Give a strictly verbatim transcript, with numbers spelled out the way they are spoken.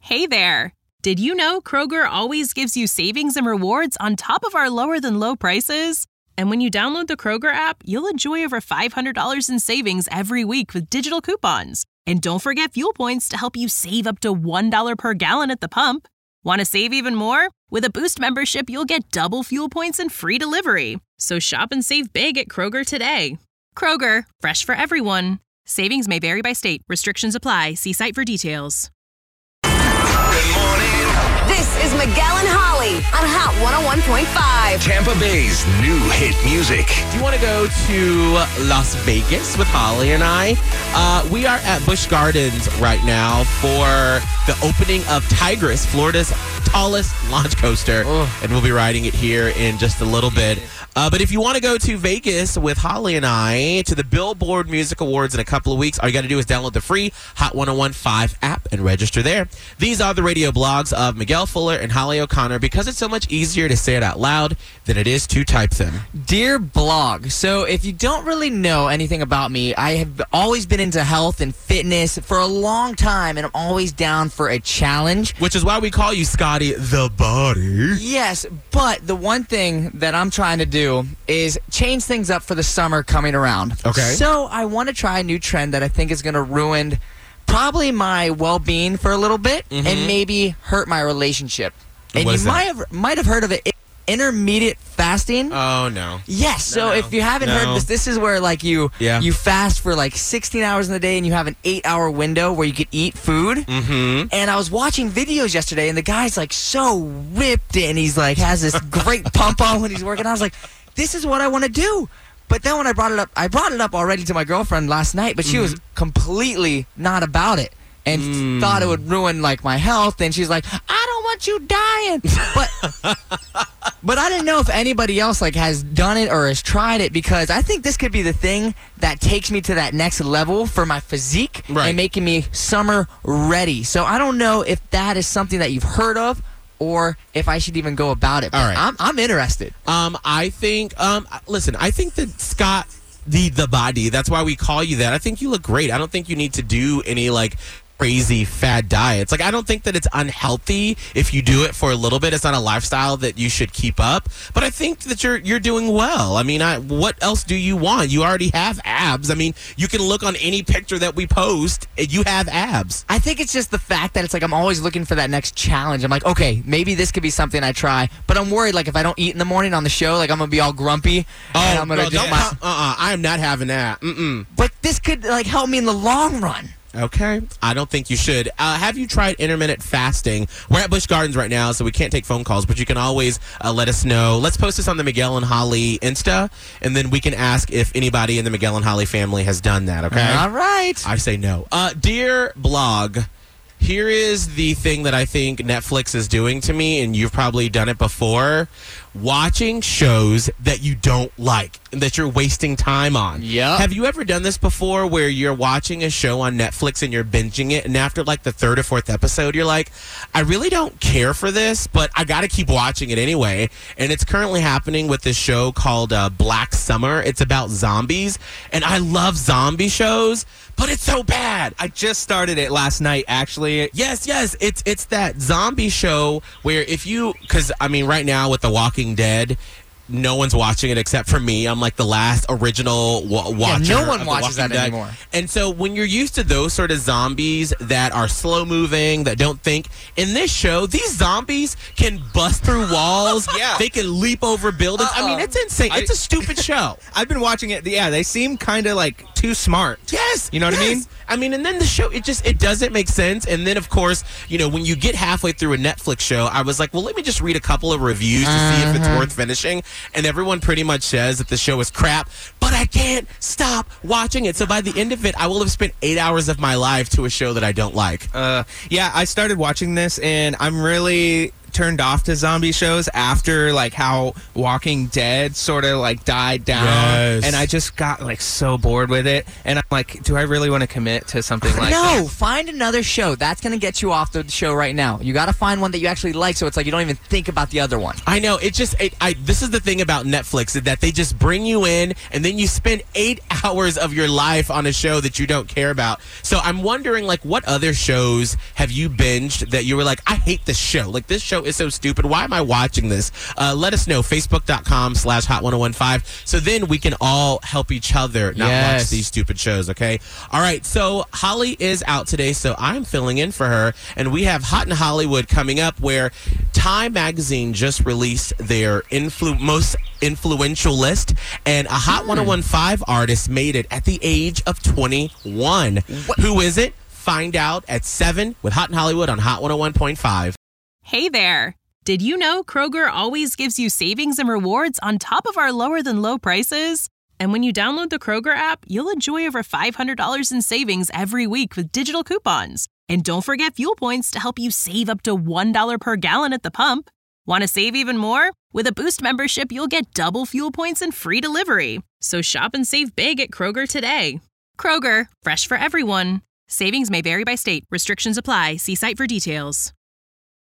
Hey there! Did you know Kroger always gives you savings and rewards on top of our lower-than-low prices? And when you download the Kroger app, you'll enjoy over five hundred dollars in savings every week with digital coupons. And don't forget fuel points to help you save up to one dollar per gallon at the pump. Want to save even more? With a Boost membership, you'll get double fuel points and free delivery. So shop and save big at Kroger today. Kroger, fresh for everyone. Savings may vary by state. Restrictions apply. See site for details. Good morning. This is Miguel and Holly on Hot one oh one point five. Tampa Bay's new hit music. Do you want to go to Las Vegas with Holly and I? Uh, we are at Busch Gardens right now for the opening of Tigris, Florida's tallest launch coaster. Oh. And we'll be riding it here in just a little bit. Uh, but if you want to go to Vegas with Holly and I to the Billboard Music Awards in a couple of weeks, all you got to do is download the free Hot one oh one point five app and register there. These are the radio blogs of Miguel Fuller and Holly O'Connor because it's so much easier to say it out loud than it is to type them. Dear blog, so if you don't really know anything about me, I have always been into health and fitness for a long time, and I'm always down for a challenge. Which is why we call you Scotty the Body. Yes, but the one thing that I'm trying to do is change things up for the summer coming around. Okay. So I want to try a new trend that I think is going to ruin probably my well-being for a little bit mm-hmm. and maybe hurt my relationship. And what you is might that? have might have heard of it. Intermediate fasting. Oh no. Yes. So no, no. if you haven't no. heard this, this is where like you yeah. you fast for like sixteen hours in the day and you have an eight hour window where you could eat food. Mm-hmm. And I was watching videos yesterday and the guy's like so ripped and he's like has this great pump on when he's working. I was like, this is what I want to do. But then when I brought it up, I brought it up already to my girlfriend last night, but she mm-hmm. was completely not about it and mm. thought it would ruin like my health. And she's like, I don't want you dying. But but I didn't know if anybody else like has done it or has tried it because I think this could be the thing that takes me to that next level for my physique right. and making me summer ready. So I don't know if that is something that you've heard of or if I should even go about it. But all right. I'm, I'm interested. Um, I think, um, listen, I think that Scott, the the body, that's why we call you that. I think you look great. I don't think you need to do any, like, crazy fad diets. Like, I don't think that it's unhealthy if you do it for a little bit. It's not a lifestyle that you should keep up. But I think that you're you're doing well. I mean, I, what else do you want? You already have abs. I mean, you can look on any picture that we post, and you have abs. I think it's just the fact that it's like I'm always looking for that next challenge. I'm like, okay, maybe this could be something I try. But I'm worried, like, if I don't eat in the morning on the show, like, I'm going to be all grumpy. Oh, and I'm gonna no, just don't, my, uh-uh. I am not having that. Mm-mm. But this could, like, help me in the long run. Okay. I don't think you should. Uh, have you tried intermittent fasting? We're at Busch Gardens right now, so we can't take phone calls, but you can always uh, let us know. Let's post this on the Miguel and Holly Insta, and then we can ask if anybody in the Miguel and Holly family has done that, okay? All right. I say no. Uh, dear blog, here is the thing that I think Netflix is doing to me, and you've probably done it before. Watching shows that you don't like and that you're wasting time on. Yeah. Have you ever done this before where you're watching a show on Netflix and you're binging it, and after like the third or fourth episode, you're like, I really don't care for this, but I got to keep watching it anyway. And it's currently happening with this show called uh, Black Summer. It's about zombies, and I love zombie shows, but it's so bad. I just started it last night, actually. Yes, yes. It's it's that zombie show where if you, because, I mean, right now with The Walking Dead, no one's watching it except for me. I'm like the last original wa- watcher. Yeah, no one of The watches Walking that Dead. anymore. And so when you're used to those sort of zombies that are slow moving, that don't think, in this show, these zombies can bust through walls. Yeah. They can leap over buildings. Uh-oh. I mean, it's insane. I- It's a stupid show. I've been watching it. Yeah, they seem kind of like too smart. Yes. You know what I yes. mean? I mean, and then the show, it just, it doesn't make sense. And then, of course, you know, when you get halfway through a Netflix show, I was like, well, let me just read a couple of reviews to Uh-huh. see if it's worth finishing. And everyone pretty much says that the show is crap, but I can't stop watching it. So by the end of it, I will have spent eight hours of my life to a show that I don't like. Uh, yeah, I started watching this, and I'm really turned off to zombie shows after like how Walking Dead sort of like died down, Yes. and I just got like so bored with it, and I'm like, do I really want to commit to something like no, this? find another show. That's going to get you off the show right now. You got to find one that you actually like, so it's like you don't even think about the other one. I know. It just, it, I. This is the thing about Netflix, is that they just bring you in, and then mean, you spend eight hours of your life on a show that you don't care about. So I'm wondering, like, what other shows have you binged that you were like, I hate this show. Like, this show is so stupid. Why am I watching this? Uh, let us know. Facebook.com slash Hot ten fifteen. So then we can all help each other not Yes. watch these stupid shows, okay? All right, so Holly is out today, so I'm filling in for her. And we have Hot in Hollywood coming up, where Time Magazine just released their influ- most influential list, and a Hot ten fifteen artist made it at the age of twenty-one. What? Who is it? Find out at seven with Hot in Hollywood on Hot one oh one point five. Hey there! Did you know Kroger always gives you savings and rewards on top of our lower than low prices? And when you download the Kroger app, you'll enjoy over five hundred dollars in savings every week with digital coupons. And don't forget fuel points to help you save up to one dollar per gallon at the pump. Want to save even more? With a Boost membership, you'll get double fuel points and free delivery. So shop and save big at Kroger today. Kroger, fresh for everyone. Savings may vary by state. Restrictions apply. See site for details.